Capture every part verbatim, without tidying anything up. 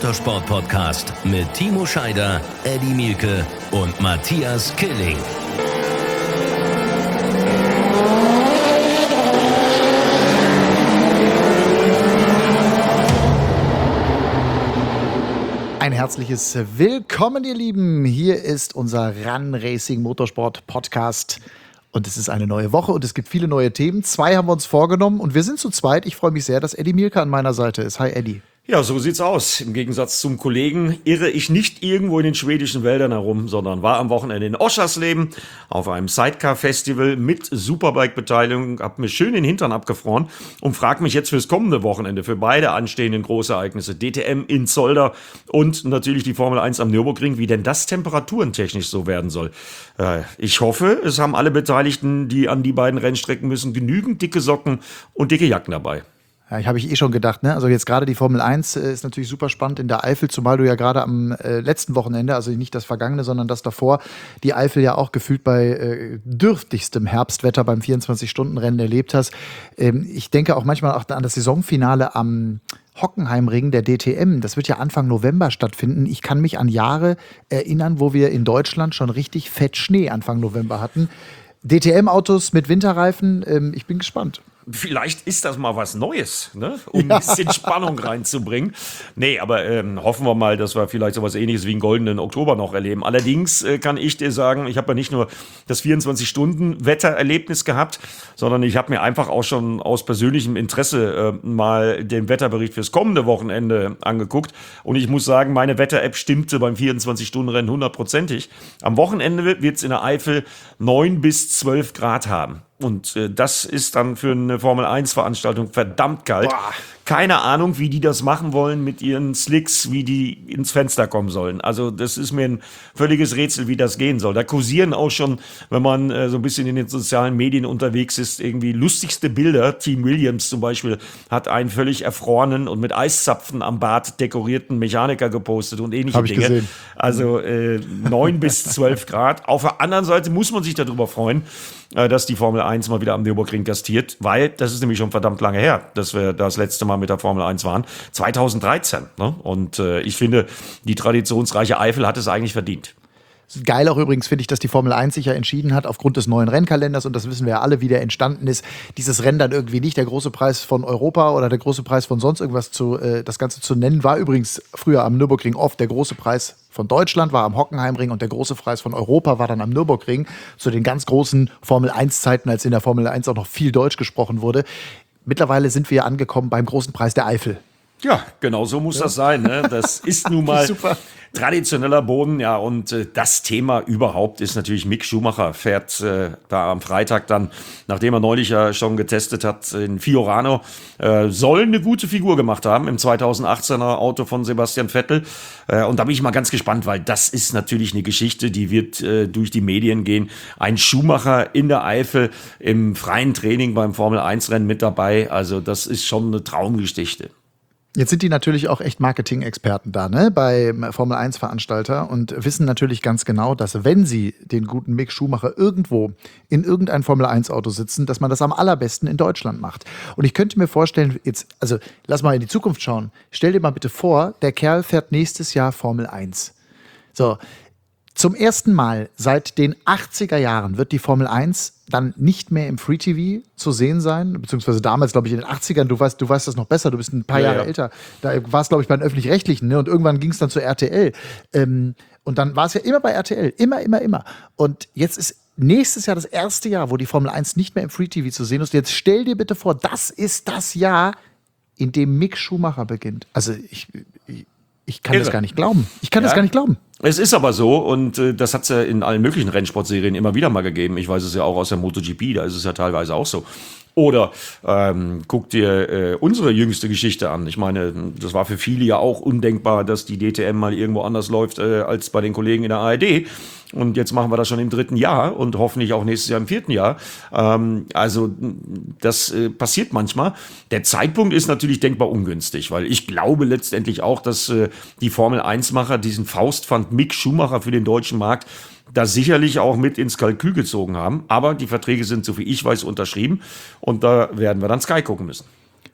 Motorsport-Podcast mit Timo Scheider, Eddie Mielke und Matthias Killing. Ein herzliches Willkommen, ihr Lieben. Hier ist unser Run Racing Motorsport Podcast. Und es ist eine neue Woche und es gibt viele neue Themen. Zwei haben wir uns vorgenommen und wir sind zu zweit. Ich freue mich sehr, dass Eddie Mielke an meiner Seite ist. Hi, Eddie. Ja, so sieht's aus. Im Gegensatz zum Kollegen irre ich nicht irgendwo in den schwedischen Wäldern herum, sondern war am Wochenende in Oschersleben auf einem Sidecar-Festival mit Superbike-Beteiligung, hab mir schön den Hintern abgefroren und frag mich jetzt fürs kommende Wochenende für beide anstehenden Großereignisse, D T M in Zolder und natürlich die Formel eins am Nürburgring, wie denn das temperaturentechnisch so werden soll. Äh, ich hoffe, es haben alle Beteiligten, die an die beiden Rennstrecken müssen, genügend dicke Socken und dicke Jacken dabei. Ja, ich habe ich eh schon gedacht, ne? Also jetzt gerade die Formel eins äh, ist natürlich super spannend in der Eifel, zumal du ja gerade am äh, letzten Wochenende, also nicht das vergangene, sondern das davor, die Eifel ja auch gefühlt bei äh, dürftigstem Herbstwetter beim vierundzwanzig-Stunden-Rennen erlebt hast. Ähm, ich denke auch manchmal auch an das Saisonfinale am Hockenheimring der D T M. Das wird ja Anfang November stattfinden. Ich kann mich an Jahre erinnern, wo wir in Deutschland schon richtig fett Schnee Anfang November hatten. D T M-Autos mit Winterreifen, ähm, ich bin gespannt. Vielleicht ist das mal was Neues, ne? Um ja. ein bisschen Spannung reinzubringen. Nee, aber ähm, hoffen wir mal, dass wir vielleicht sowas Ähnliches wie einen goldenen Oktober noch erleben. Allerdings äh, kann ich dir sagen, ich habe ja nicht nur das vierundzwanzig-Stunden-Wettererlebnis gehabt, sondern ich habe mir einfach auch schon aus persönlichem Interesse äh, mal den Wetterbericht fürs kommende Wochenende angeguckt. Und ich muss sagen, meine Wetter-App stimmte beim vierundzwanzig-Stunden-Rennen hundertprozentig. Am Wochenende wird es in der Eifel neun bis zwölf Grad haben. Und äh, das ist dann für eine Formel eins Veranstaltung verdammt kalt. Boah. Keine Ahnung, wie die das machen wollen mit ihren Slicks, wie die ins Fenster kommen sollen. Also das ist mir ein völliges Rätsel, wie das gehen soll. Da kursieren auch schon, wenn man äh, so ein bisschen in den sozialen Medien unterwegs ist, irgendwie lustigste Bilder. Team Williams zum Beispiel hat einen völlig erfrorenen und mit Eiszapfen am Bart dekorierten Mechaniker gepostet und ähnliche Hab ich Dinge. Gesehen. Also äh, neun bis zwölf Grad. Auf der anderen Seite muss man sich darüber freuen, äh, dass die Formel eins mal wieder am Nürburgring gastiert, weil das ist nämlich schon verdammt lange her, dass wir das letzte Mal mit der Formel eins waren. zweitausenddreizehn. Ne? Und äh, ich finde, die traditionsreiche Eifel hat es eigentlich verdient. Geil auch übrigens finde ich, dass die Formel eins sich ja entschieden hat, aufgrund des neuen Rennkalenders, und das wissen wir ja alle, wie der entstanden ist, dieses Rennen dann irgendwie nicht der große Preis von Europa oder der große Preis von sonst irgendwas zu, äh, das Ganze zu nennen, war übrigens früher am Nürburgring oft der große Preis von Deutschland, war am Hockenheimring, und der große Preis von Europa war dann am Nürburgring, zu den ganz großen Formel eins Zeiten, als in der Formel eins auch noch viel Deutsch gesprochen wurde. Mittlerweile sind wir angekommen beim großen Preis der Eifel. Ja, genau so muss ja. das sein. Ne? Das ist nun mal Super. Traditioneller Boden, ja, und äh, das Thema überhaupt ist natürlich Mick Schumacher, fährt äh, da am Freitag dann, nachdem er neulich ja schon getestet hat in Fiorano, äh, soll eine gute Figur gemacht haben im zweitausendachtzehner Auto von Sebastian Vettel. Äh, und da bin ich mal ganz gespannt, weil das ist natürlich eine Geschichte, die wird äh, durch die Medien gehen. Ein Schumacher in der Eifel im freien Training beim Formel eins Rennen mit dabei, also das ist schon eine Traumgeschichte. Jetzt sind die natürlich auch echt Marketing-Experten da, ne, beim Formel eins Veranstalter, und wissen natürlich ganz genau, dass wenn sie den guten Mick Schumacher irgendwo in irgendein Formel eins Auto sitzen, dass man das am allerbesten in Deutschland macht. Und ich könnte mir vorstellen, jetzt, also lass mal in die Zukunft schauen. Stell dir mal bitte vor, der Kerl fährt nächstes Jahr Formel eins. So, zum ersten Mal seit den achtziger Jahren wird die Formel eins dann nicht mehr im Free T V zu sehen sein, beziehungsweise damals, glaube ich, in den achtzigern, du weißt, du weißt das noch besser, du bist ein paar ja, Jahre ja. älter, da war es, glaube ich, bei den Öffentlich-Rechtlichen, ne? Und irgendwann ging es dann zur R T L. Ähm, und dann war es ja immer bei R T L, immer, immer, immer. Und jetzt ist nächstes Jahr das erste Jahr, wo die Formel eins nicht mehr im Free T V zu sehen ist. Jetzt stell dir bitte vor, das ist das Jahr, in dem Mick Schumacher beginnt. Also ich, ich, ich kann Irre. das gar nicht glauben. Ich kann ja. das gar nicht glauben. Es ist aber so, und äh, das hat es ja in allen möglichen Rennsportserien immer wieder mal gegeben. Ich weiß es ja auch aus der MotoGP, da ist es ja teilweise auch so. Oder ähm, guck dir äh, unsere jüngste Geschichte an. Ich meine, das war für viele ja auch undenkbar, dass die D T M mal irgendwo anders läuft äh, als bei den Kollegen in der A R D. Und jetzt machen wir das schon im dritten Jahr und hoffentlich auch nächstes Jahr im vierten Jahr. Ähm, also das äh, passiert manchmal. Der Zeitpunkt ist natürlich denkbar ungünstig, weil ich glaube letztendlich auch, dass äh, die Formel eins Macher diesen Faustpfand Mick Schumacher für den deutschen Markt da sicherlich auch mit ins Kalkül gezogen haben. Aber die Verträge sind, so wie ich weiß, unterschrieben. Und da werden wir dann Sky gucken müssen.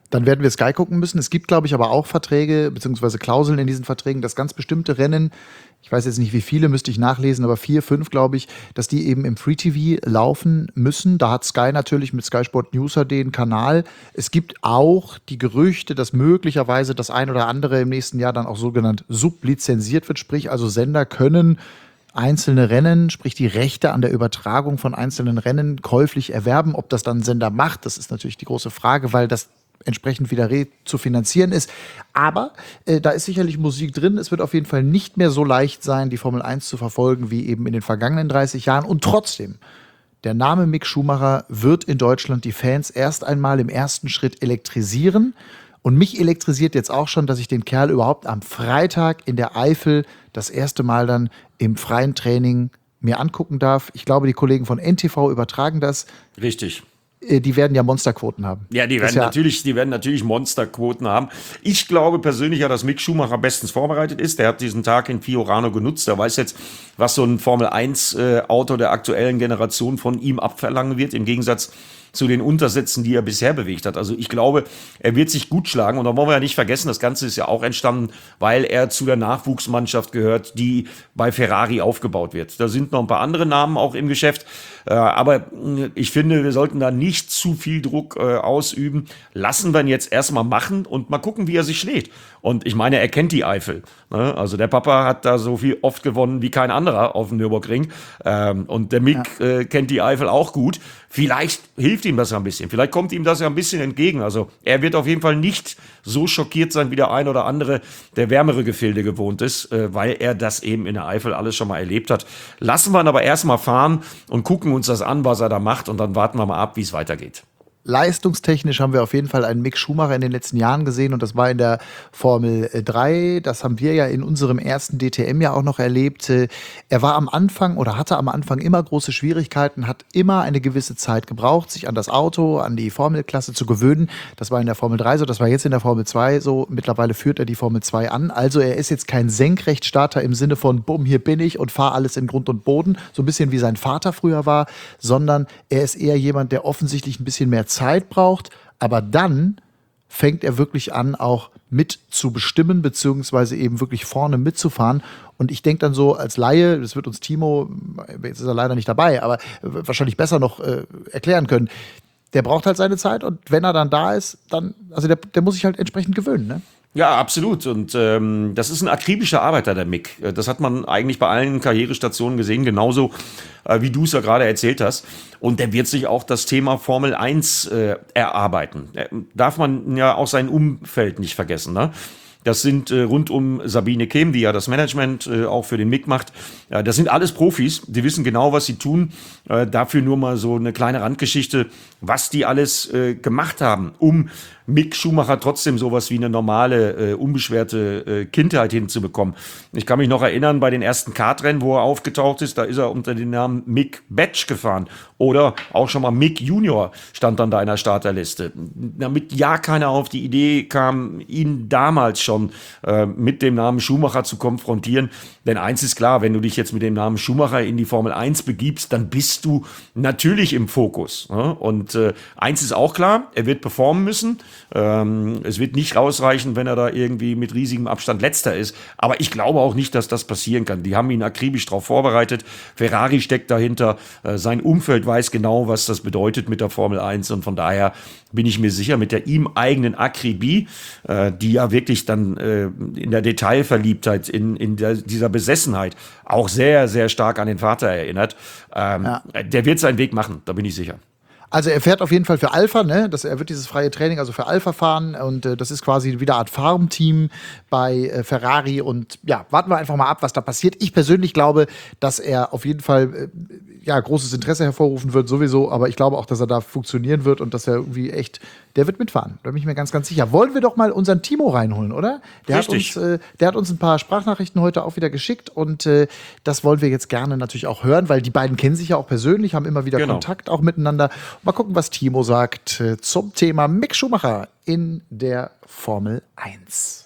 Dann werden wir Sky gucken müssen. Es gibt, glaube ich, aber auch Verträge beziehungsweise Klauseln in diesen Verträgen, dass ganz bestimmte Rennen, ich weiß jetzt nicht wie viele, müsste ich nachlesen, aber vier, fünf, glaube ich, dass die eben im Free-T V laufen müssen. Da hat Sky natürlich mit Sky Sport News den Kanal. Es gibt auch die Gerüchte, dass möglicherweise das ein oder andere im nächsten Jahr dann auch sogenannt sublizenziert wird. Sprich, also Sender können einzelne Rennen, sprich die Rechte an der Übertragung von einzelnen Rennen käuflich erwerben. Ob das dann ein Sender macht, das ist natürlich die große Frage, weil das entsprechend wieder re zu finanzieren ist. Aber äh, da ist sicherlich Musik drin. Es wird auf jeden Fall nicht mehr so leicht sein, die Formel eins zu verfolgen, wie eben in den vergangenen dreißig Jahren. Und trotzdem, der Name Mick Schumacher wird in Deutschland die Fans erst einmal im ersten Schritt elektrisieren. Und mich elektrisiert jetzt auch schon, dass ich den Kerl überhaupt am Freitag in der Eifel das erste Mal dann im freien Training mir angucken darf. Ich glaube, die Kollegen von N T V übertragen das. Richtig. Die werden ja Monsterquoten haben. Ja, die werden, ja natürlich, die werden natürlich Monsterquoten haben. Ich glaube persönlich ja, dass Mick Schumacher bestens vorbereitet ist. Der hat diesen Tag in Fiorano genutzt. Der weiß jetzt, was so ein Formel eins Auto der aktuellen Generation von ihm abverlangen wird, im Gegensatz zu den Untersätzen, die er bisher bewegt hat. Also ich glaube, er wird sich gut schlagen. Und da wollen wir ja nicht vergessen, das Ganze ist ja auch entstanden, weil er zu der Nachwuchsmannschaft gehört, die bei Ferrari aufgebaut wird. Da sind noch ein paar andere Namen auch im Geschäft. Aber ich finde, wir sollten da nicht zu viel Druck ausüben. Lassen wir ihn jetzt erstmal machen und mal gucken, wie er sich schlägt. Und ich meine, er kennt die Eifel. Also der Papa hat da so viel oft gewonnen wie kein anderer auf dem Nürburgring. Und der Mick ja. kennt die Eifel auch gut. Vielleicht hilft ihm das ja ein bisschen. Vielleicht kommt ihm das ja ein bisschen entgegen. Also er wird auf jeden Fall nicht so schockiert sein wie der ein oder andere, der wärmere Gefilde gewohnt ist, weil er das eben in der Eifel alles schon mal erlebt hat. Lassen wir ihn aber erstmal fahren und gucken uns das an, was er da macht. Und dann warten wir mal ab, wie es weitergeht. Leistungstechnisch haben wir auf jeden Fall einen Mick Schumacher in den letzten Jahren gesehen und das war in der Formel drei. Das haben wir ja in unserem ersten D T M ja auch noch erlebt. Er war am Anfang oder hatte am Anfang immer große Schwierigkeiten, hat immer eine gewisse Zeit gebraucht, sich an das Auto, an die Formelklasse zu gewöhnen. Das war in der Formel drei so, das war jetzt in der Formel zwei so. Mittlerweile führt er die Formel zwei an. Also er ist jetzt kein Senkrechtstarter im Sinne von, bumm, hier bin ich und fahre alles in Grund und Boden, so ein bisschen wie sein Vater früher war, sondern er ist eher jemand, der offensichtlich ein bisschen mehr Zeit braucht, aber dann fängt er wirklich an, auch mit zu bestimmen, beziehungsweise eben wirklich vorne mitzufahren. Und ich denke dann so als Laie, das wird uns Timo, jetzt ist er leider nicht dabei, aber wahrscheinlich besser noch äh, erklären können, der braucht halt seine Zeit und wenn er dann da ist, dann, also der, der muss sich halt entsprechend gewöhnen, ne? Ja, absolut. Und ähm, das ist ein akribischer Arbeiter, der Mick. Das hat man eigentlich bei allen Karrierestationen gesehen, genauso äh, wie du es ja gerade erzählt hast. Und der wird sich auch das Thema Formel eins äh, erarbeiten. Da darf man ja auch sein Umfeld nicht vergessen, ne? Das sind äh, rund um Sabine Kehm, die ja das Management äh, auch für den Mick macht. Ja, das sind alles Profis, die wissen genau, was sie tun. Äh, dafür nur mal so eine kleine Randgeschichte, was die alles äh, gemacht haben, um Mick Schumacher trotzdem sowas wie eine normale, äh, unbeschwerte äh, Kindheit hinzubekommen. Ich kann mich noch erinnern, bei den ersten Kartrennen, wo er aufgetaucht ist, da ist er unter dem Namen Mick Batch gefahren. Oder auch schon mal Mick Junior stand an deiner Starterliste. Damit ja keiner auf die Idee kam, ihn damals schon äh, mit dem Namen Schumacher zu konfrontieren. Denn eins ist klar, wenn du dich jetzt mit dem Namen Schumacher in die Formel eins begibst, dann bist du natürlich im Fokus. Ne? Und äh, eins ist auch klar, er wird performen müssen. Ähm, es wird nicht ausreichen, wenn er da irgendwie mit riesigem Abstand Letzter ist. Aber ich glaube auch nicht, dass das passieren kann. Die haben ihn akribisch darauf vorbereitet. Ferrari steckt dahinter. Äh, sein Umfeld weiß genau, was das bedeutet mit der Formel eins. Und von daher bin ich mir sicher, mit der ihm eigenen Akribie, äh, die ja wirklich dann äh, in der Detailverliebtheit, in, in der, dieser Besessenheit auch sehr, sehr stark an den Vater erinnert, ähm, ja. der wird seinen Weg machen, da bin ich sicher. Also er fährt auf jeden Fall für Alpha, ne? Das, er wird dieses freie Training also für Alpha fahren und äh, das ist quasi wieder eine Art Farmteam bei äh, Ferrari und ja, warten wir einfach mal ab, was da passiert. Ich persönlich glaube, dass er auf jeden Fall äh, ja, großes Interesse hervorrufen wird sowieso, aber ich glaube auch, dass er da funktionieren wird und dass er irgendwie echt, der wird mitfahren. Da bin ich mir ganz, ganz sicher. Wollen wir doch mal unseren Timo reinholen, oder? Der Richtig. hat uns, äh, der hat uns ein paar Sprachnachrichten heute auch wieder geschickt und äh, das wollen wir jetzt gerne natürlich auch hören, weil die beiden kennen sich ja auch persönlich, haben immer wieder genau. Kontakt auch miteinander. Mal gucken, was Timo sagt äh, zum Thema Mick Schumacher in der Formel eins.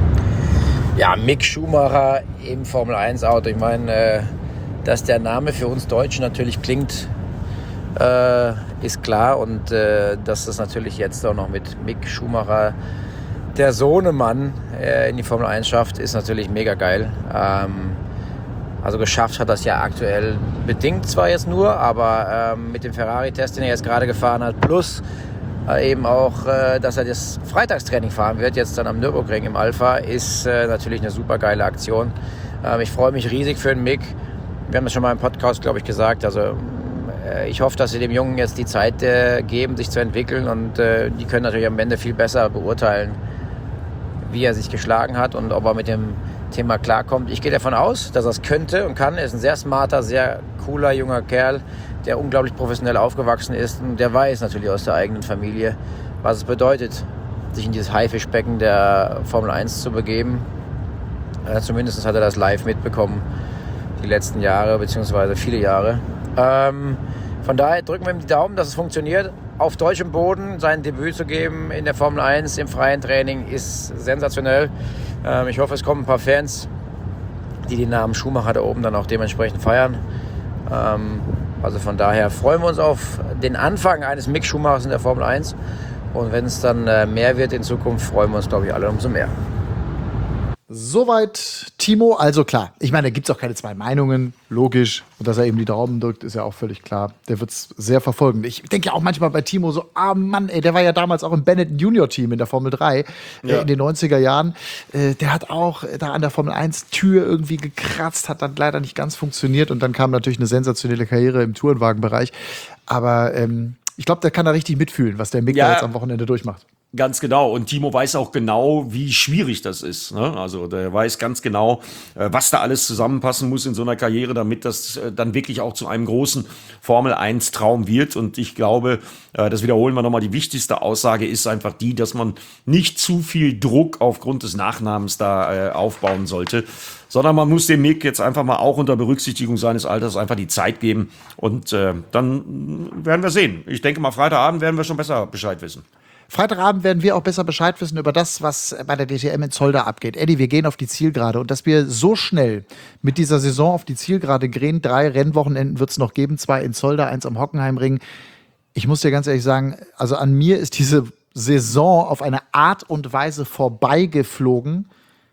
Ja, Mick Schumacher im Formel eins Auto. Ich meine, äh, dass der Name für uns Deutschen natürlich klingt äh, ist klar. Und äh, dass das natürlich jetzt auch noch mit Mick Schumacher, der Sohnemann, äh, in die Formel eins schafft, ist natürlich mega geil. Ähm, also geschafft hat das ja aktuell bedingt zwar jetzt nur, aber ähm, mit dem Ferrari-Test, den er jetzt gerade gefahren hat, plus äh, eben auch, äh, dass er das Freitagstraining fahren wird, jetzt dann am Nürburgring im Alpha, ist äh, natürlich eine super geile Aktion. Ähm, ich freue mich riesig für den Mick. Wir haben das schon mal im Podcast, glaube ich, gesagt. Also äh, ich hoffe, dass sie dem Jungen jetzt die Zeit äh, geben, sich zu entwickeln, und äh, die können natürlich am Ende viel besser beurteilen, wie er sich geschlagen hat und ob er mit dem Thema klarkommt. Ich gehe davon aus, dass er es könnte und kann. Er ist ein sehr smarter, sehr cooler junger Kerl, der unglaublich professionell aufgewachsen ist, und der weiß natürlich aus der eigenen Familie, was es bedeutet, sich in dieses Haifischbecken der Formel eins zu begeben. Äh, zumindest hat er das live mitbekommen, die letzten Jahre, beziehungsweise viele Jahre. Ähm, von daher drücken wir ihm die Daumen, dass es funktioniert. Auf deutschem Boden sein Debüt zu geben in der Formel eins im freien Training ist sensationell. Ähm, ich hoffe, es kommen ein paar Fans, die den Namen Schumacher da oben dann auch dementsprechend feiern. Ähm, also von daher freuen wir uns auf den Anfang eines Mick Schumachers in der Formel eins. Und wenn es dann äh, mehr wird in Zukunft, freuen wir uns, glaube ich, alle umso mehr. Soweit Timo, also klar. Ich meine, da gibt es auch keine zwei Meinungen, logisch. Und dass er eben die Daumen drückt, ist ja auch völlig klar. Der wird es sehr verfolgen. Ich denke ja auch manchmal bei Timo so, ah Mann, ey, der war ja damals auch im Bennett Junior Team in der Formel drei Ja. äh, in den neunziger Jahren. Äh, der hat auch äh, da an der Formel eins Tür irgendwie gekratzt, hat dann leider nicht ganz funktioniert. Und dann kam natürlich eine sensationelle Karriere im Tourenwagenbereich. Aber ähm, ich glaube, der kann da richtig mitfühlen, was der Mick Ja. da jetzt am Wochenende durchmacht. Ganz genau. Und Timo weiß auch genau, wie schwierig das ist. Ne? Also der weiß ganz genau, äh, was da alles zusammenpassen muss in so einer Karriere, damit das äh, dann wirklich auch zu einem großen Formel eins Traum wird. Und ich glaube, äh, das wiederholen wir nochmal, die wichtigste Aussage ist einfach die, dass man nicht zu viel Druck aufgrund des Nachnamens da äh, aufbauen sollte, sondern man muss dem Mick jetzt einfach mal auch unter Berücksichtigung seines Alters einfach die Zeit geben. Und äh, dann werden wir sehen. Ich denke mal, Freitagabend werden wir schon besser Bescheid wissen. Freitagabend werden wir auch besser Bescheid wissen über das, was bei der D T M in Zolder abgeht. Eddie, wir gehen auf die Zielgerade. Und dass wir so schnell mit dieser Saison auf die Zielgerade gehen, drei Rennwochenenden wird es noch geben, zwei in Zolder, eins am Hockenheimring. Ich muss dir ganz ehrlich sagen, also an mir ist diese Saison auf eine Art und Weise vorbeigeflogen.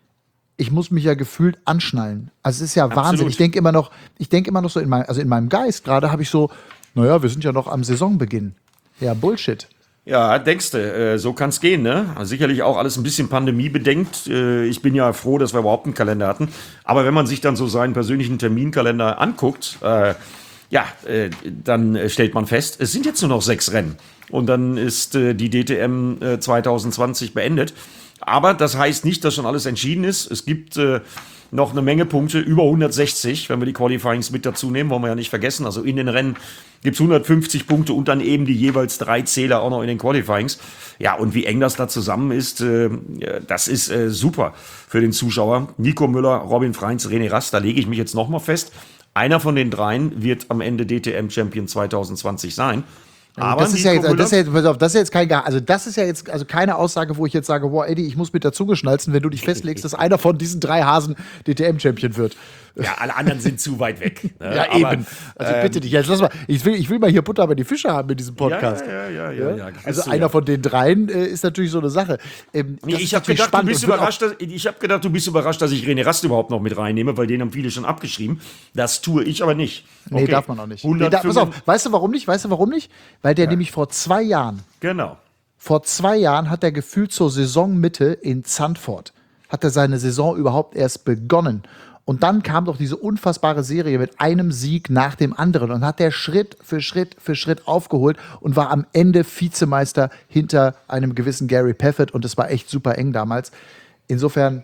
Ich muss mich ja gefühlt anschnallen. Also es ist ja Absolut. Wahnsinn. Ich denke immer noch, ich denke immer noch so in meinem, also in meinem Geist gerade habe ich so, naja, wir sind ja noch am Saisonbeginn. Ja, Bullshit. Ja, denkst du, äh, so kann's gehen, ne? Also sicherlich auch alles ein bisschen pandemiebedingt. Äh, ich bin ja froh, dass wir überhaupt einen Kalender hatten. Aber wenn man sich dann so seinen persönlichen Terminkalender anguckt, äh, ja, äh, dann stellt man fest, es sind jetzt nur noch sechs Rennen. Und dann ist äh, die D T M äh, zwanzig zwanzig beendet. Aber das heißt nicht, dass schon alles entschieden ist. Es gibt äh, noch eine Menge Punkte, über hundertsechzig, wenn wir die Qualifyings mit dazu nehmen, wollen wir ja nicht vergessen. Also in den Rennen gibt's hundertfünfzig Punkte und dann eben die jeweils drei Zähler auch noch in den Qualifyings. Ja, und wie eng das da zusammen ist, äh, das ist äh, super für den Zuschauer. Nico Müller, Robin Freins, René Rast, da lege ich mich jetzt nochmal fest. Einer von den dreien wird am Ende D T M-Champion zwanzig zwanzig sein. Aber das ist ja Nico jetzt, das ist ja Müller- jetzt, pass auf, das ist ja jetzt kein, Ge- also das ist ja jetzt also keine Aussage, wo ich jetzt sage, boah, Eddie, ich muss mit der Zunge schnalzen, wenn du dich festlegst, dass einer von diesen drei Hasen D T M-Champion wird. Ja, alle anderen sind zu weit weg. Ne? Ja, Aber, eben. Also bitte dich, jetzt lass mal, ich will, ich will mal hier Butter bei die Fische haben mit diesem Podcast. Ja, ja, ja, ja, ja. Also Kriegst du einer ja. von den dreien äh, ist natürlich so eine Sache. Ähm, Nee, das ich ist habe natürlich gedacht, du spannend bist und wird auch- überrascht, dass, ich hab gedacht, du bist überrascht, dass ich René Rast überhaupt noch mit reinnehme, weil den haben viele schon abgeschrieben. Das tue ich aber nicht. Nee, Okay. darf man auch nicht. Nee, da, hundertfünf pass auf, weißt du warum nicht? Weißt du warum nicht? Weil der nämlich vor zwei Jahren, Genau. vor zwei Jahren hat er gefühlt zur Saisonmitte in Zandvoort, hat er seine Saison überhaupt erst begonnen. Und dann kam doch diese unfassbare Serie mit einem Sieg nach dem anderen und hat der Schritt für Schritt für Schritt aufgeholt und war am Ende Vizemeister hinter einem gewissen Gary Paffett und es war echt super eng damals. Insofern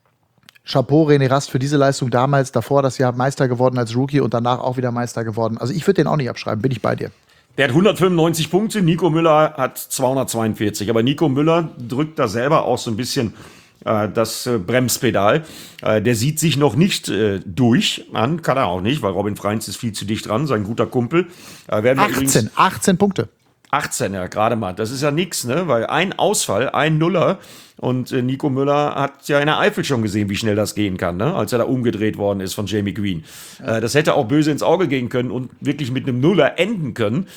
Chapeau René Rast für diese Leistung damals, davor das Jahr Meister geworden als Rookie und danach auch wieder Meister geworden. Also ich würde den auch nicht abschreiben, bin ich bei dir. Der hat hundertfünfundneunzig Punkte, Nico Müller hat zweihundertzweiundvierzig. Aber Nico Müller drückt da selber auch so ein bisschen äh, das äh, Bremspedal. Äh, der sieht sich noch nicht äh, durch an, kann er auch nicht, weil Robin Freins ist viel zu dicht dran, sein guter Kumpel. Äh, werden wir übrigens- achtzehn, achtzehn Punkte. achtzehn, ja, gerade mal. Das ist ja nix, ne? Weil ein Ausfall, ein Nuller. Und äh, Nico Müller hat ja in der Eifel schon gesehen, wie schnell das gehen kann, ne? Als er da umgedreht worden ist von Jamie Green. Äh, das hätte auch böse ins Auge gehen können und wirklich mit einem Nuller enden können.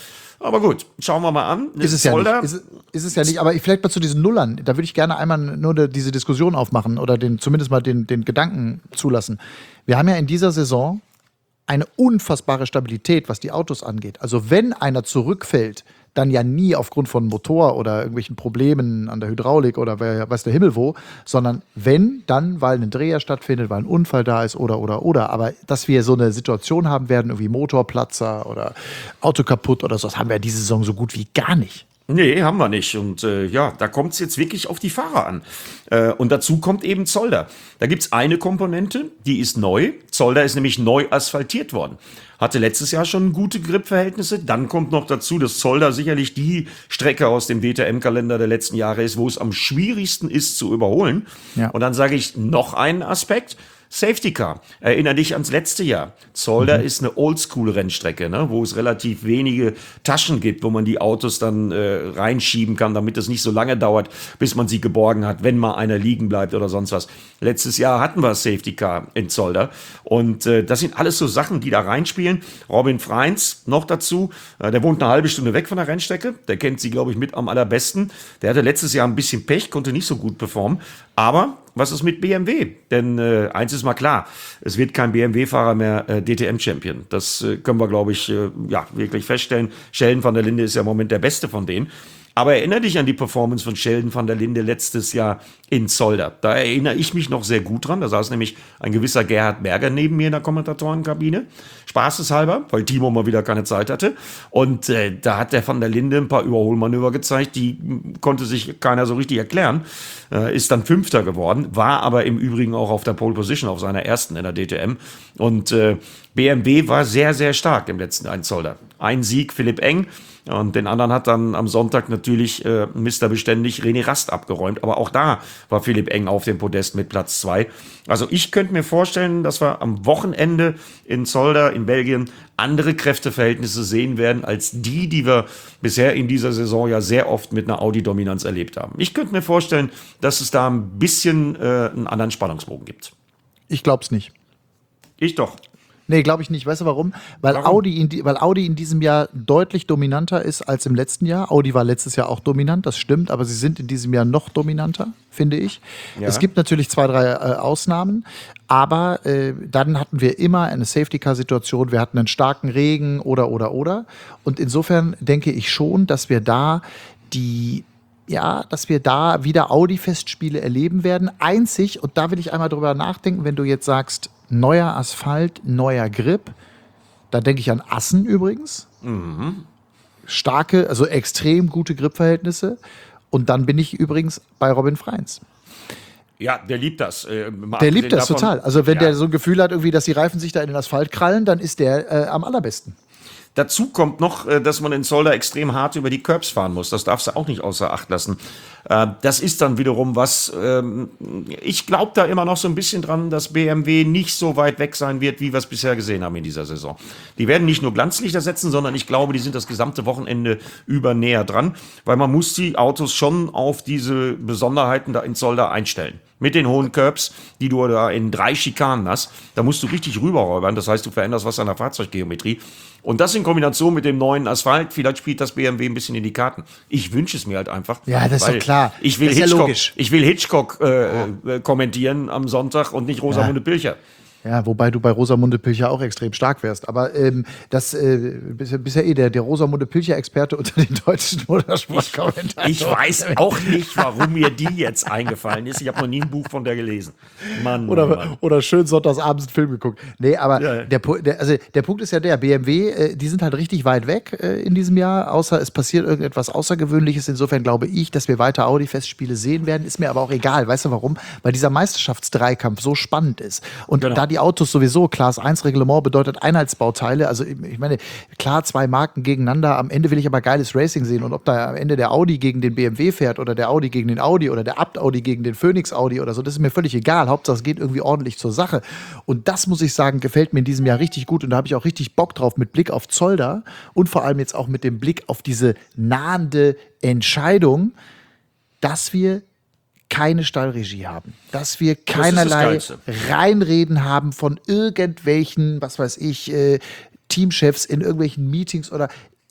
Aber gut, schauen wir mal an. Ist es ja Zolder, nicht. Ist, ist es ja nicht. Aber vielleicht mal zu diesen Nullern. Da würde ich gerne einmal nur de, diese Diskussion aufmachen oder den, zumindest mal den, den Gedanken zulassen. Wir haben ja in dieser Saison eine unfassbare Stabilität, was die Autos angeht. Also wenn einer zurückfällt, dann ja nie aufgrund von Motor oder irgendwelchen Problemen an der Hydraulik oder wer weiß der Himmel wo, sondern wenn, dann, weil ein Dreher stattfindet, weil ein Unfall da ist oder, oder, oder. Aber dass wir so eine Situation haben werden, irgendwie Motorplatzer oder Auto kaputt oder so, das haben wir diese Saison so gut wie gar nicht. Nee, haben wir nicht. Und äh, ja, da kommt es jetzt wirklich auf die Fahrer an. Äh, und dazu kommt eben Zolder. Da gibt es eine Komponente, die ist neu. Zolder ist nämlich neu asphaltiert worden. Hatte letztes Jahr schon gute Gripverhältnisse. Dann kommt noch dazu, dass Zolder sicherlich die Strecke aus dem D T M-Kalender der letzten Jahre ist, wo es am schwierigsten ist zu überholen. Ja. Und dann sage ich noch einen Aspekt. Safety Car. Erinner dich ans letzte Jahr. Zolder mhm. ist eine Oldschool-Rennstrecke, ne, wo es relativ wenige Taschen gibt, wo man die Autos dann äh, reinschieben kann, damit es nicht so lange dauert, bis man sie geborgen hat, wenn mal einer liegen bleibt oder sonst was. Letztes Jahr hatten wir Safety Car in Zolder. Und äh, das sind alles so Sachen, die da reinspielen. Robin Freins noch dazu. Äh, der wohnt eine halbe Stunde weg von der Rennstrecke. Der kennt sie, glaube ich, mit am allerbesten. Der hatte letztes Jahr ein bisschen Pech, konnte nicht so gut performen. Aber was ist mit B M W? Denn äh, eins ist mal klar, es wird kein B M W-Fahrer mehr äh, D T M-Champion. Das äh, können wir, glaube ich, äh, ja, wirklich feststellen. Sheldon van der Linde ist ja im Moment der Beste von denen. Aber erinnere dich an die Performance von Sheldon van der Linde letztes Jahr in Zolder. Da erinnere ich mich noch sehr gut dran. Da saß nämlich ein gewisser Gerhard Berger neben mir in der Kommentatorenkabine. Spaßeshalber, weil Timo mal wieder keine Zeit hatte. Und äh, da hat der van der Linde ein paar Überholmanöver gezeigt, die m, konnte sich keiner so richtig erklären. Äh, ist dann Fünfter geworden, war aber im Übrigen auch auf der Pole Position, auf seiner ersten in der D T M. Und äh, B M W war sehr, sehr stark im letzten ein Zolder. Ein Sieg, Philipp Eng. Und den anderen hat dann am Sonntag natürlich äh, Mister Beständig René Rast abgeräumt. Aber auch da war Philipp Eng auf dem Podest mit Platz zwei. Also ich könnte mir vorstellen, dass wir am Wochenende in Zolder in Belgien andere Kräfteverhältnisse sehen werden, als die, die wir bisher in dieser Saison ja sehr oft mit einer Audi-Dominanz erlebt haben. Ich könnte mir vorstellen, dass es da ein bisschen äh, einen anderen Spannungsbogen gibt. Ich glaube es nicht. Ich doch. Nee, glaube ich nicht. Weißt du warum? Weil, Warum? Audi in die, weil Audi in diesem Jahr deutlich dominanter ist als im letzten Jahr. Audi war letztes Jahr auch dominant, das stimmt, aber sie sind in diesem Jahr noch dominanter, finde ich. Ja. Es gibt natürlich zwei, drei äh, Ausnahmen, aber äh, dann hatten wir immer eine Safety-Car-Situation, wir hatten einen starken Regen oder, oder, oder. Und insofern denke ich schon, dass wir da die Ja, dass wir da wieder Audi-Festspiele erleben werden. Einzig, und da will ich einmal drüber nachdenken, wenn du jetzt sagst, neuer Asphalt, neuer Grip, da denke ich an Assen übrigens. Mhm. Starke, also extrem gute Gripverhältnisse. Und dann bin ich übrigens bei Robin Freins. Ja, der liebt das. Äh, Der liebt das total. Also wenn ja. der so ein Gefühl hat, irgendwie, dass die Reifen sich da in den Asphalt krallen, dann ist der äh, am allerbesten. Dazu kommt noch, äh, dass man in Zolder extrem hart über die Curbs fahren muss. Das darfst du auch nicht außer Acht lassen. Äh, Das ist dann wiederum was, ähm, ich glaube da immer noch so ein bisschen dran, dass B M W nicht so weit weg sein wird, wie wir es bisher gesehen haben in dieser Saison. Die werden nicht nur Glanzlichter setzen, sondern ich glaube, die sind das gesamte Wochenende über näher dran, weil man muss die Autos schon auf diese Besonderheiten da in Zolder einstellen. Mit den hohen Curbs, die du da in drei Schikanen hast, da musst du richtig rüberräubern. Das heißt, du veränderst was an der Fahrzeuggeometrie. Und das in Kombination mit dem neuen Asphalt, vielleicht spielt das B M W ein bisschen in die Karten. Ich wünsche es mir halt einfach. Ja, das ist weil doch klar. Ich will Das ist ja Hitchcock, logisch. ich will Hitchcock äh, äh, kommentieren am Sonntag und nicht Rosamunde Pilcher. Ja, wobei du bei Rosamunde Pilcher auch extrem stark wärst. Aber ähm, das äh, bist, ja- bist ja eh der, der Rosamunde Pilcher-Experte unter den deutschen Motorsportkommentatoren. Ich weiß auch nicht, warum mir die jetzt eingefallen ist. Ich habe noch nie ein Buch von der gelesen. Mann, Mann, Oder, Mann. oder schön sonntagsabends einen Film geguckt. Nee, aber Ja, ja. Der, Pu- der, also der Punkt ist ja der, B M W, äh, die sind halt richtig weit weg äh, in diesem Jahr, außer es passiert irgendetwas Außergewöhnliches. Insofern glaube ich, dass wir weiter Audi-Festspiele sehen werden. Ist mir aber auch egal. Weißt du warum? Weil dieser Meisterschaftsdreikampf so spannend ist. Und Genau. da die Autos sowieso, Class eins Reglement bedeutet Einheitsbauteile. Also ich meine, klar, zwei Marken gegeneinander. Am Ende will ich aber geiles Racing sehen. Und ob da am Ende der Audi gegen den B M W fährt oder der Audi gegen den Audi oder der Abt Audi gegen den Phoenix Audi oder so, das ist mir völlig egal. Hauptsache es geht irgendwie ordentlich zur Sache. Und das, muss ich sagen, gefällt mir in diesem Jahr richtig gut. Und da habe ich auch richtig Bock drauf mit Blick auf Zolder und vor allem jetzt auch mit dem Blick auf diese nahende Entscheidung, dass wir keine Stallregie haben, dass wir keinerlei Geilste. Reinreden haben von irgendwelchen, was weiß ich, äh, Teamchefs in irgendwelchen Meetings oder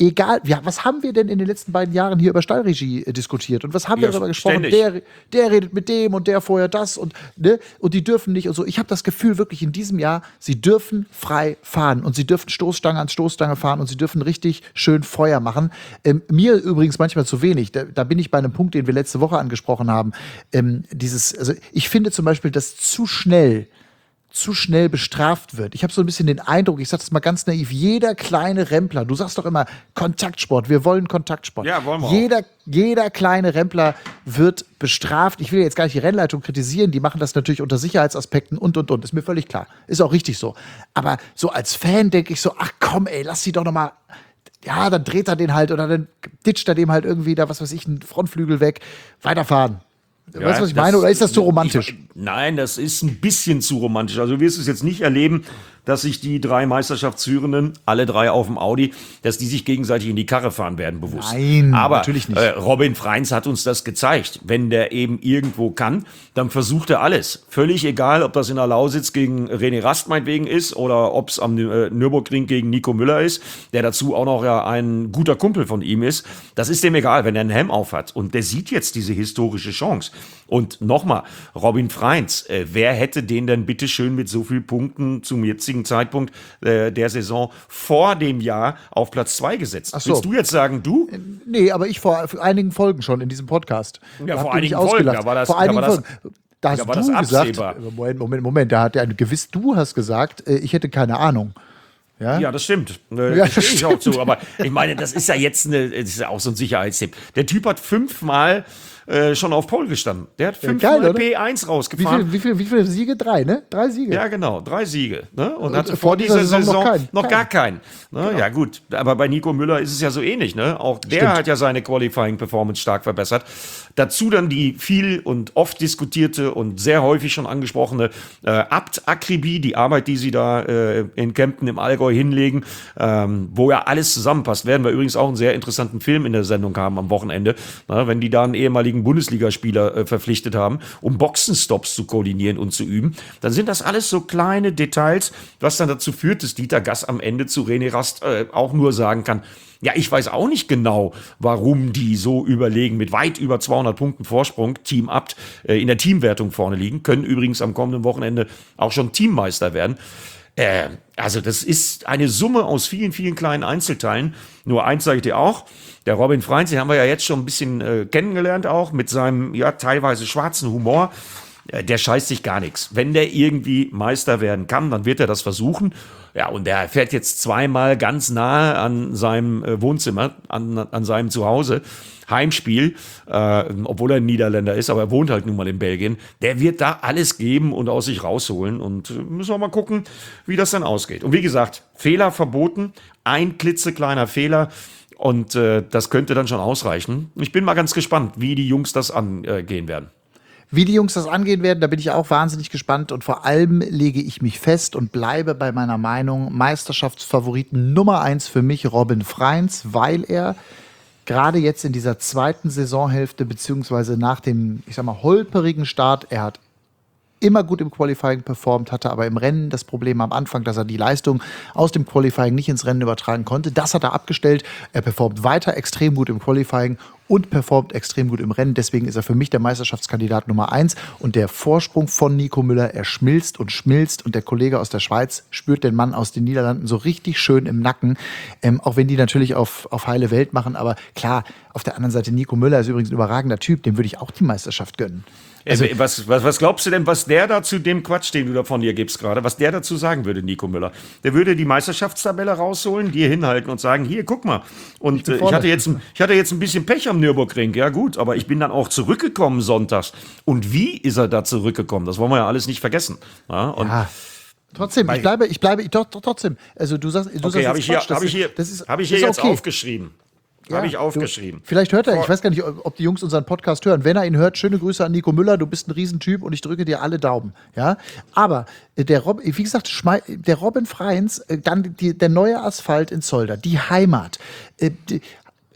egal, ja, was haben wir denn in den letzten beiden Jahren hier über Stallregie äh, diskutiert und was haben Ja, wir darüber gesprochen, ständig. der, der redet mit dem und der vorher das und, ne, und die dürfen nicht und so. Ich habe das Gefühl wirklich in diesem Jahr, sie dürfen frei fahren und sie dürfen Stoßstange an Stoßstange fahren und sie dürfen richtig schön Feuer machen. Ähm, mir übrigens manchmal zu wenig, da, da bin ich bei einem Punkt, den wir letzte Woche angesprochen haben, ähm, dieses, also ich finde zum Beispiel, dass zu schnell zu schnell bestraft wird. Ich habe so ein bisschen den Eindruck, ich sage das mal ganz naiv, jeder kleine Rempler, du sagst doch immer Kontaktsport, wir wollen Kontaktsport. Ja, wollen wir auch. Jeder, jeder kleine Rempler wird bestraft. Ich will jetzt gar nicht die Rennleitung kritisieren, die machen das natürlich unter Sicherheitsaspekten und, und, und. Ist mir völlig klar. Ist auch richtig so. Aber so als Fan denke ich so, ach komm ey, lass sie doch noch mal, ja, dann dreht er den halt oder dann ditcht er dem halt irgendwie da, was weiß ich, einen Frontflügel weg, weiterfahren. Ja, weißt du, was ich das- meine? Oder ist das zu romantisch? Ich, nein, das ist ein bisschen zu romantisch. Also du wirst es jetzt nicht erleben, dass sich die drei Meisterschaftsführenden, alle drei auf dem Audi, dass die sich gegenseitig in die Karre fahren werden, bewusst. Nein, Aber natürlich nicht. Äh, Robin Freins hat uns das gezeigt. Wenn der eben irgendwo kann, dann versucht er alles. Völlig egal, ob das in der Lausitz gegen René Rast meinetwegen ist oder ob es am äh, Nürburgring gegen Nico Müller ist, der dazu auch noch ja ein guter Kumpel von ihm ist. Das ist dem egal, wenn er einen Helm auf hat. Und der sieht jetzt diese historische Chance. Und nochmal, Robin Freins, äh, wer hätte den denn bitte schön mit so vielen Punkten zum jetzigen Zeitpunkt äh, der Saison vor dem Jahr auf Platz zwei gesetzt? Ach so. Willst du jetzt sagen, du? Nee, aber ich vor einigen Folgen schon in diesem Podcast. Ja, Da vor habt ihr mich einigen Folgen, ausgelacht. da war das- vor da einigen war das- Folgen. Da hast da war du das gesagt, absehbar. Moment, Moment, Moment, da hat ja ein gewiss, du hast gesagt, äh, ich hätte keine Ahnung. Ja? Ja, das stimmt. Äh, Ja, das das stehe ich auch zu. Aber ich meine, das ist ja jetzt eine, das ist ja auch so ein Sicherheitstipp. Der Typ hat fünfmal äh, schon auf Pole gestanden. Der hat fünfmal geil, oder? P eins Wie rausgefahren. viele wie viel, wie viel Siege? Drei, ne? Drei Siege. Ja, genau, drei Siege. Ne? Und, Und hatte vor vor dieser dieser Saison Saison, noch keinen. noch Keinen. gar keinen. Ne? Ja, gut. Aber bei Nico Müller ist es ja so ähnlich. Ne? Auch der Stimmt. hat ja seine Qualifying-Performance stark verbessert. Dazu dann die viel und oft diskutierte und sehr häufig schon angesprochene äh, Abt-Akribie, die Arbeit, die sie da äh, in Kempten im Allgäu hinlegen, ähm, wo ja alles zusammenpasst. Werden wir übrigens auch einen sehr interessanten Film in der Sendung haben am Wochenende, na, wenn die da einen ehemaligen Bundesligaspieler äh, verpflichtet haben, um Boxenstops zu koordinieren und zu üben. Dann sind das alles so kleine Details, was dann dazu führt, dass Dieter Gass am Ende zu René Rast äh, auch nur sagen kann, ja, ich weiß auch nicht genau, warum die so überlegen, mit weit über zweihundert Punkten Vorsprung, Team Abt, äh, in der Teamwertung vorne liegen, können übrigens am kommenden Wochenende auch schon Teammeister werden. Äh, also das ist eine Summe aus vielen, vielen kleinen Einzelteilen. Nur eins sage ich dir auch, der Robin Freins, den haben wir ja jetzt schon ein bisschen äh, kennengelernt auch, mit seinem ja teilweise schwarzen Humor. Äh, der scheißt sich gar nichts. Wenn der irgendwie Meister werden kann, dann wird er das versuchen. Ja, und der fährt jetzt zweimal ganz nahe an seinem äh, Wohnzimmer, an, an seinem Zuhause. Heimspiel, äh, obwohl er ein Niederländer ist, aber er wohnt halt nun mal in Belgien. Der wird da alles geben und aus sich rausholen. Und äh, müssen wir mal gucken, wie das dann ausgeht. Und wie gesagt, Fehler verboten. Ein klitzekleiner Fehler. Und äh, das könnte dann schon ausreichen. Ich bin mal ganz gespannt, wie die Jungs das angehen werden. Wie die Jungs das angehen werden, da bin ich auch wahnsinnig gespannt. Und vor allem lege ich mich fest und bleibe bei meiner Meinung, Meisterschaftsfavoriten Nummer eins für mich Robin Freins, weil er gerade jetzt in dieser zweiten Saisonhälfte, beziehungsweise nach dem, ich sag mal, holperigen Start, er hat immer gut im Qualifying performt, hatte aber im Rennen das Problem am Anfang, dass er die Leistung aus dem Qualifying nicht ins Rennen übertragen konnte. Das hat er abgestellt. Er performt weiter extrem gut im Qualifying und performt extrem gut im Rennen. Deswegen ist er für mich der Meisterschaftskandidat Nummer eins. Und der Vorsprung von Nico Müller, er schmilzt und schmilzt. Und der Kollege aus der Schweiz spürt den Mann aus den Niederlanden so richtig schön im Nacken. Ähm, auch wenn die natürlich auf, auf heile Welt machen. Aber klar, auf der anderen Seite, Nico Müller ist übrigens ein überragender Typ. Dem würde ich auch die Meisterschaft gönnen. Also, was, was, was glaubst du denn, was der da zu dem Quatsch, den du da von dir gibst gerade, was der dazu sagen würde, Nico Müller? Der würde die Meisterschaftstabelle rausholen, dir hinhalten und sagen, hier, guck mal. Und ich, äh, ich, hatte jetzt, ich hatte jetzt ein bisschen Pech am Nürburgring, ja gut, aber ich bin dann auch zurückgekommen sonntags. Und wie ist er da zurückgekommen? Das wollen wir ja alles nicht vergessen. Ja, und Ja. Trotzdem, ich bleibe, ich bleibe, doch, doch, trotzdem. Also du sagst, du okay, sagst habe jetzt ich hier, Quatsch, das hab ich hier, ist- das ist, hab ich hier ist jetzt okay. aufgeschrieben. Ja, habe ich aufgeschrieben. Du, vielleicht hört er, ich weiß gar nicht, ob die Jungs unseren Podcast hören. Wenn er ihn hört, schöne Grüße an Nico Müller, du bist ein Riesentyp und ich drücke dir alle Daumen. Ja? Aber äh, der Rob, wie gesagt, Schmei- der Robin Freins, äh, dann die, der neue Asphalt in Zolder, die Heimat, äh, die,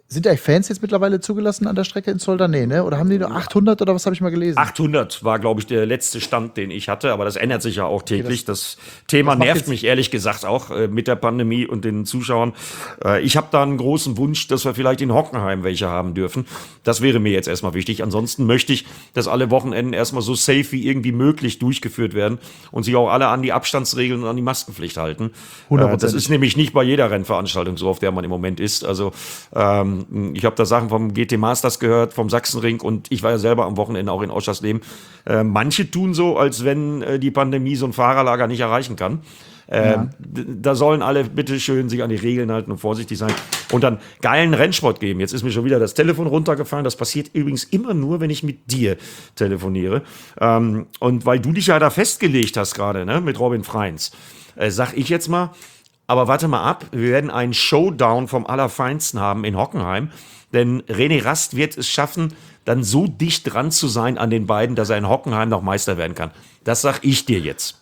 Sind da Fans jetzt mittlerweile zugelassen an der Strecke in Zolder? Nee, ne? Oder haben die nur achthundert oder was habe ich mal gelesen? achthundert war, glaube ich, der letzte Stand, den ich hatte. Aber das ändert sich ja auch täglich. Okay, das, das Thema das nervt mich ehrlich gesagt auch äh, mit der Pandemie und den Zuschauern. Äh, ich habe da einen großen Wunsch, dass wir vielleicht in Hockenheim welche haben dürfen. Das wäre mir jetzt erstmal wichtig. Ansonsten möchte ich, dass alle Wochenenden erstmal so safe wie irgendwie möglich durchgeführt werden und sich auch alle an die Abstandsregeln und an die Maskenpflicht halten. hundert Prozent. Äh, das ist nämlich nicht bei jeder Rennveranstaltung so, auf der man im Moment ist. Also ähm, ich habe da Sachen vom G T Masters gehört, vom Sachsenring und ich war ja selber am Wochenende auch in Oschersleben. Äh, manche tun so, als wenn äh, die Pandemie so ein Fahrerlager nicht erreichen kann. Äh, ja. Da sollen alle bitte schön sich an die Regeln halten und vorsichtig sein und dann geilen Rennsport geben. Jetzt ist mir schon wieder das Telefon runtergefallen. Das passiert übrigens immer nur, wenn ich mit dir telefoniere. Ähm, und weil du dich ja da festgelegt hast gerade, ne, mit Robin Freins, äh, sag ich jetzt mal, aber warte mal ab, wir werden einen Showdown vom Allerfeinsten haben in Hockenheim, denn René Rast wird es schaffen, dann so dicht dran zu sein an den beiden, dass er in Hockenheim noch Meister werden kann. Das sag ich dir jetzt.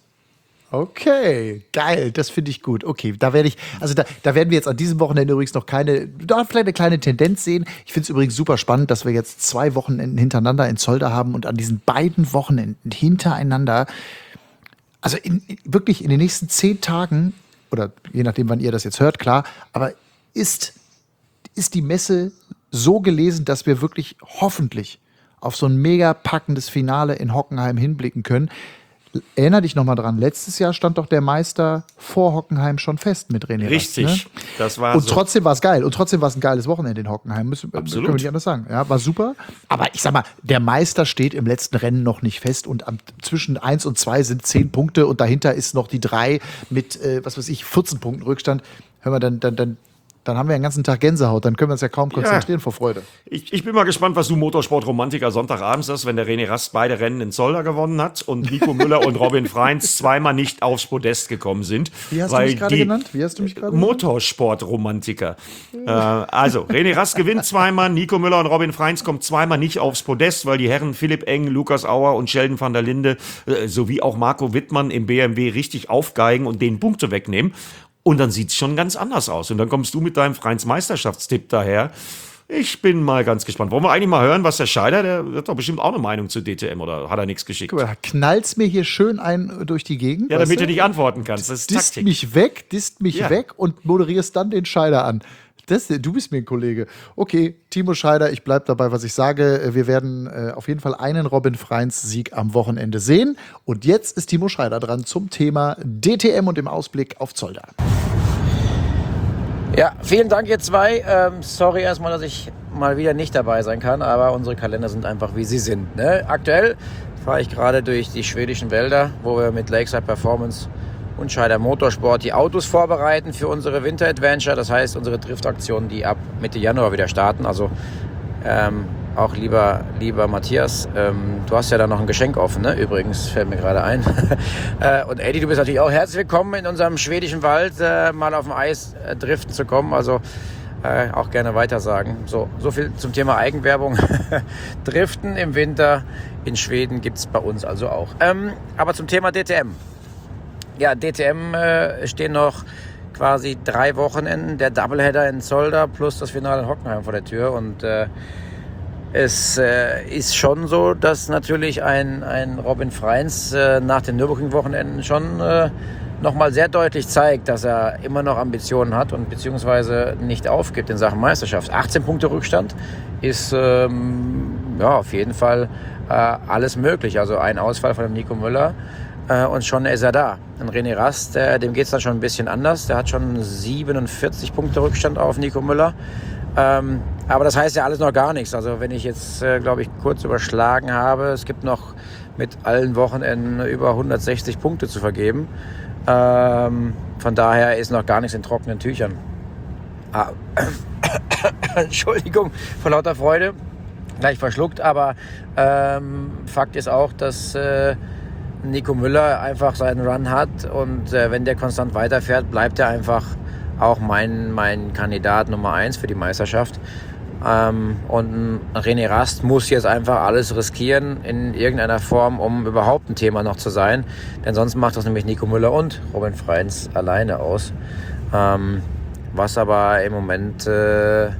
Okay, geil, das finde ich gut. Okay, da werde ich, also da, da werden wir jetzt an diesem Wochenende übrigens noch keine, da vielleicht eine kleine Tendenz sehen. Ich finde es übrigens super spannend, dass wir jetzt zwei Wochenenden hintereinander in Zolder haben und an diesen beiden Wochenenden hintereinander, also in, in, wirklich in den nächsten zehn Tagen, oder je nachdem, wann ihr das jetzt hört, klar, aber ist, ist die Messe so gelesen, dass wir wirklich hoffentlich auf so ein mega packendes Finale in Hockenheim hinblicken können. Erinner dich nochmal dran, letztes Jahr stand doch der Meister vor Hockenheim schon fest mit René Rast. Richtig, ne? Das war Und so. trotzdem war es geil. Und trotzdem war es ein geiles Wochenende in Hockenheim. Müssen, Absolut. Können wir nicht anders sagen. Ja, war super. Aber ich sag mal, der Meister steht im letzten Rennen noch nicht fest. Und am, zwischen eins und zwei sind zehn Punkte. Und dahinter ist noch die drei mit, äh, was weiß ich, vierzehn Punkten Rückstand. Hör mal, dann, dann, dann Dann haben wir den ganzen Tag Gänsehaut, dann können wir uns ja kaum konzentrieren ja. vor Freude. Ich, ich bin mal gespannt, was du Motorsport-Romantiker Sonntagabends hast, wenn der René Rast beide Rennen in Zolder gewonnen hat und Nico Müller und Robin Freins zweimal nicht aufs Podest gekommen sind. Wie hast du mich gerade genannt? Wie hast du mich gerade Motorsport-Romantiker. äh, also, René Rast gewinnt zweimal, Nico Müller und Robin Freins kommen zweimal nicht aufs Podest, weil die Herren Philipp Eng, Lukas Auer und Sheldon van der Linde äh, sowie auch Marco Wittmann im B M W richtig aufgeigen und denen Punkte wegnehmen. Und dann sieht es schon ganz anders aus. Und dann kommst du mit deinem Freins-Meisterschaftstipp daher. Ich bin mal ganz gespannt. Wollen wir eigentlich mal hören, was der Scheider, der hat doch bestimmt auch eine Meinung zu D T M, oder hat er nichts geschickt? Guck mal, knallst mir hier schön ein durch die Gegend. Ja, damit du nicht antworten kannst. Das ist disst Taktik. mich weg, disst mich ja. weg und moderierst dann den Scheider an. Das, du bist mir ein Kollege. Okay, Timo Scheider, ich bleib dabei, was ich sage. Wir werden äh, auf jeden Fall einen Robin Freins-Sieg am Wochenende sehen. Und jetzt ist Timo Scheider dran zum Thema D T M und im Ausblick auf Zolder. Ja, vielen Dank ihr zwei. Ähm, sorry erstmal, dass ich mal wieder nicht dabei sein kann, aber unsere Kalender sind einfach, wie sie sind. Ne? Aktuell fahre ich gerade durch die schwedischen Wälder, wo wir mit Lakeside Performance und Scheider Motorsport die Autos vorbereiten für unsere Winter Adventure. Das heißt, unsere Driftaktionen, die ab Mitte Januar wieder starten. Also ähm, auch lieber, lieber Matthias, ähm, du hast ja da noch ein Geschenk offen, ne? Übrigens, fällt mir gerade ein. äh, und Eddie, du bist natürlich auch herzlich willkommen in unserem schwedischen Wald, äh, mal auf dem Eis äh, driften zu kommen. Also äh, auch gerne weitersagen. So, so viel zum Thema Eigenwerbung. Driften im Winter in Schweden gibt es bei uns also auch. Ähm, aber zum Thema D T M. Ja, D T M äh, stehen noch quasi drei Wochenenden, der Doubleheader in Zolder plus das Finale in Hockenheim vor der Tür. Und äh, es äh, ist schon so, dass natürlich ein, ein Robin Freins äh, nach den Nürburgring-Wochenenden schon äh, nochmal sehr deutlich zeigt, dass er immer noch Ambitionen hat und beziehungsweise nicht aufgibt in Sachen Meisterschaft. achtzehn Punkte Rückstand ist ähm, ja, auf jeden Fall äh, alles möglich. Also ein Ausfall von dem Nico Müller äh, und schon ist er da. Ein René Rast, äh, dem geht es dann schon ein bisschen anders. Der hat schon siebenundvierzig Punkte Rückstand auf Nico Müller. Ähm, aber das heißt ja alles noch gar nichts. Also wenn ich jetzt, äh, glaube ich, kurz überschlagen habe, es gibt noch mit allen Wochenenden über hundertsechzig Punkte zu vergeben. Ähm, von daher ist noch gar nichts in trockenen Tüchern. Ah, Entschuldigung, vor lauter Freude, gleich verschluckt. Aber ähm, Fakt ist auch, dass äh, Nico Müller einfach seinen Run hat. Und äh, wenn der konstant weiterfährt, bleibt er einfach auch mein, mein Kandidat Nummer eins für die Meisterschaft. Ähm, und René Rast muss jetzt einfach alles riskieren in irgendeiner Form, um überhaupt ein Thema noch zu sein. Denn sonst macht das nämlich Nico Müller und Robin Freins alleine aus. Ähm, was aber im Moment äh,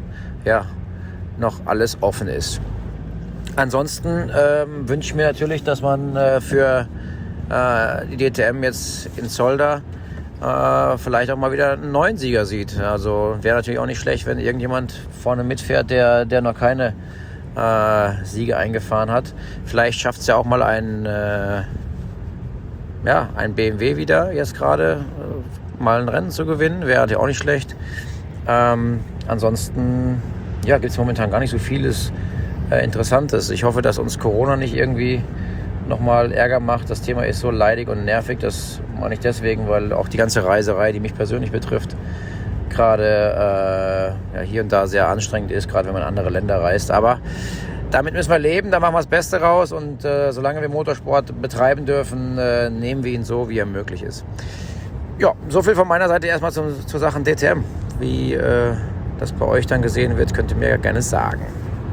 ja, noch alles offen ist. Ansonsten ähm, wünsche ich mir natürlich, dass man äh, für äh, die D T M jetzt in Zolder äh, vielleicht auch mal wieder einen neuen Sieger sieht. Also wäre natürlich auch nicht schlecht, wenn irgendjemand vorne mitfährt, der, der noch keine äh, Siege eingefahren hat. Vielleicht schafft es ja auch mal ein, äh, ja, ein B M W wieder jetzt gerade äh, mal ein Rennen zu gewinnen. Wäre natürlich auch nicht schlecht. Ähm, ansonsten ja, gibt es momentan gar nicht so vieles äh, Interessantes. Ich hoffe, dass uns Corona nicht irgendwie nochmal Ärger macht. Das Thema ist so leidig und nervig. Das meine ich deswegen, weil auch die ganze Reiserei, die mich persönlich betrifft, gerade äh, ja, hier und da sehr anstrengend ist, gerade wenn man in andere Länder reist. Aber damit müssen wir leben, da machen wir das Beste raus und äh, solange wir Motorsport betreiben dürfen, äh, nehmen wir ihn so, wie er möglich ist. Ja, so viel von meiner Seite erstmal zum, zur Sachen D T M. Wie äh, das bei euch dann gesehen wird, könnt ihr mir ja gerne sagen.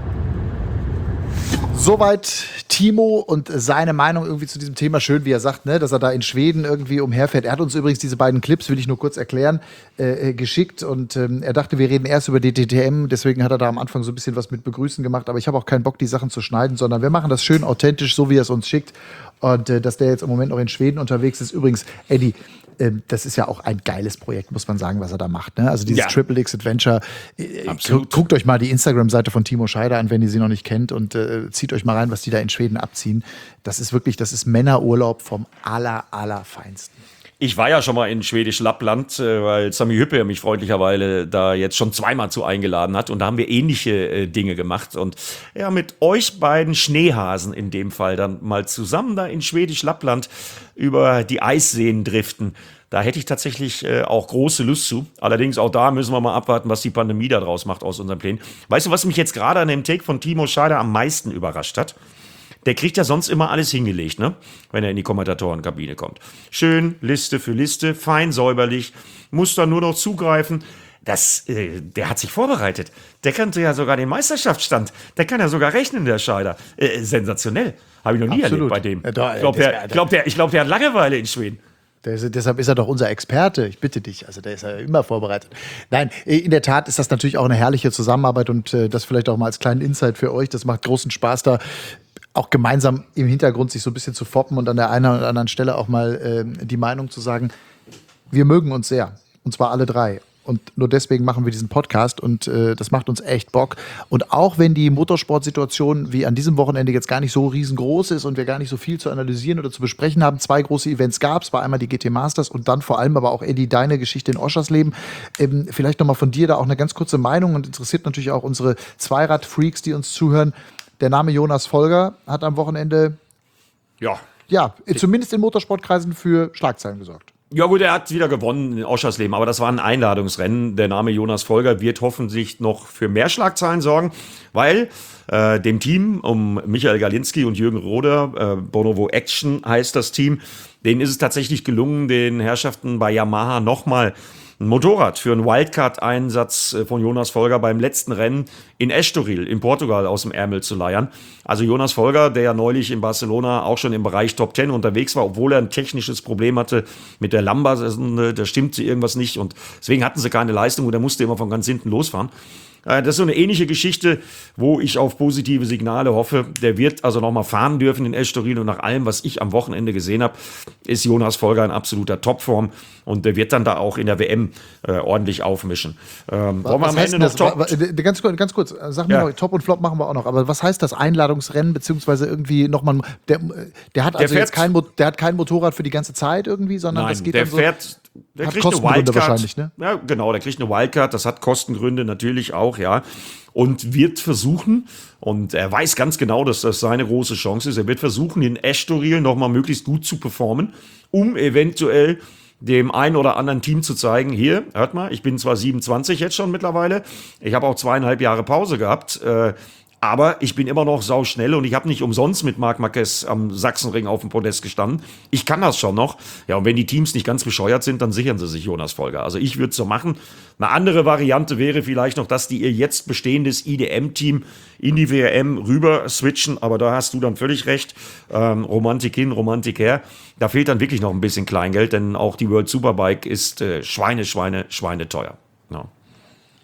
Soweit Timo und seine Meinung irgendwie zu diesem Thema. Schön, wie er sagt, ne, dass er da in Schweden irgendwie umherfährt. Er hat uns übrigens diese beiden Clips, will ich nur kurz erklären, äh, geschickt. Und ähm, er dachte, wir reden erst über die D T M. Deswegen hat er da am Anfang so ein bisschen was mit Begrüßen gemacht. Aber ich habe auch keinen Bock, die Sachen zu schneiden, sondern wir machen das schön authentisch, so wie er es uns schickt. Und äh, dass der jetzt im Moment noch in Schweden unterwegs ist. Übrigens, Eddie, ähm, das ist ja auch ein geiles Projekt, muss man sagen, was er da macht. Ne? Also dieses Ja. Triple X Adventure. Äh, Absolut. Guckt euch mal die Instagram-Seite von Timo Scheider an, wenn ihr sie noch nicht kennt. Und äh, zieht euch mal rein, was die da in Schweden abziehen. Das ist wirklich, das ist Männerurlaub vom aller, allerfeinsten. Ich war ja schon mal in Schwedisch Lappland, äh, weil Sami Hüppe mich freundlicherweise da jetzt schon zweimal zu eingeladen hat. Und da haben wir ähnliche äh, Dinge gemacht. Und ja, mit euch beiden Schneehasen in dem Fall dann mal zusammen da in Schwedisch Lappland über die Eisseen driften. Da hätte ich tatsächlich äh, auch große Lust zu. Allerdings auch da müssen wir mal abwarten, was die Pandemie da draus macht aus unseren Plänen. Weißt du, was mich jetzt gerade an dem Take von Timo Scheider am meisten überrascht hat? Der kriegt ja sonst immer alles hingelegt, ne? Wenn er in die Kommentatorenkabine kommt. Schön, Liste für Liste, fein säuberlich, muss dann nur noch zugreifen. Das, äh, der hat sich vorbereitet. Der kannte ja sogar den Meisterschaftsstand. Der kann ja sogar rechnen, der Scheider. Äh, sensationell. Habe ich noch nie Absolut. erlebt bei dem. Ja, da, ich glaube, das- der, glaub, der, ich glaub, der hat Langeweile in Schweden. Der ist, deshalb ist er doch unser Experte. Ich bitte dich. Also der ist ja immer vorbereitet. Nein, in der Tat ist das natürlich auch eine herrliche Zusammenarbeit und äh, das vielleicht auch mal als kleinen Insight für euch. Das macht großen Spaß, da auch gemeinsam im Hintergrund sich so ein bisschen zu foppen und an der einen oder anderen Stelle auch mal äh, die Meinung zu sagen, wir mögen uns sehr. Und zwar alle drei. Und nur deswegen machen wir diesen Podcast und äh, das macht uns echt Bock. Und auch wenn die Motorsportsituation wie an diesem Wochenende jetzt gar nicht so riesengroß ist und wir gar nicht so viel zu analysieren oder zu besprechen haben, zwei große Events gab es, war einmal die G T Masters und dann vor allem aber auch, Eddie, deine Geschichte in Oschersleben. Ähm, vielleicht nochmal von dir da auch eine ganz kurze Meinung und interessiert natürlich auch unsere Zweirad-Freaks, die uns zuhören. Der Name Jonas Folger hat am Wochenende, Ja. ja, zumindest in Motorsportkreisen für Schlagzeilen gesorgt. Ja gut, er hat wieder gewonnen in Oschersleben, aber das war ein Einladungsrennen. Der Name Jonas Folger wird hoffentlich noch für mehr Schlagzeilen sorgen, weil äh, dem Team um Michael Galinski und Jürgen Roder, äh, Bonovo Action heißt das Team, denen ist es tatsächlich gelungen, den Herrschaften bei Yamaha nochmal ein Motorrad für einen Wildcard-Einsatz von Jonas Folger beim letzten Rennen in Estoril in Portugal aus dem Ärmel zu leiern. Also Jonas Folger, der ja neulich in Barcelona auch schon im Bereich Top Ten unterwegs war, obwohl er ein technisches Problem hatte mit der Lamba, da stimmte irgendwas nicht und deswegen hatten sie keine Leistung und er musste immer von ganz hinten losfahren. Das ist so eine ähnliche Geschichte, wo ich auf positive Signale hoffe. Der wird also nochmal fahren dürfen in Estoril und nach allem, was ich am Wochenende gesehen habe, ist Jonas Folger in absoluter Topform und der wird dann da auch in der W M äh, ordentlich aufmischen. Ähm, wollen wir am Ende noch Top? Das? Ganz, kurz- ganz kurz, sag mir Ja. noch, Top und Flop machen wir auch noch, aber was heißt das Einladungsrennen, beziehungsweise irgendwie nochmal, der, der hat also fährt- jetzt kein, Mo- der hat kein Motorrad für die ganze Zeit irgendwie, sondern das Nein, geht der dann so, fährt, der hat kriegt eine Kostengründe Wildcard. wahrscheinlich, ne? Ja, genau, der kriegt eine Wildcard, das hat Kostengründe natürlich auch, ja. Und wird versuchen, und er weiß ganz genau, dass das seine große Chance ist, er wird versuchen, in Estoril nochmal möglichst gut zu performen, um eventuell dem einen oder anderen Team zu zeigen, hier, hört mal, ich bin zwar siebenundzwanzig jetzt schon mittlerweile, ich habe auch zweieinhalb Jahre Pause gehabt, äh, aber ich bin immer noch sauschnell und ich habe nicht umsonst mit Marc Marquez am Sachsenring auf dem Podest gestanden. Ich kann das schon noch. Ja, und wenn die Teams nicht ganz bescheuert sind, dann sichern sie sich Jonas Folger. Also ich würde es so machen. Eine andere Variante wäre vielleicht noch, dass die ihr jetzt bestehendes I D M-Team in die W M rüber switchen. Aber da hast du dann völlig recht. Ähm, Romantik hin, Romantik her. Da fehlt dann wirklich noch ein bisschen Kleingeld, denn auch die World Superbike ist äh, Schweine, Schweine, Schweine teuer. Ja.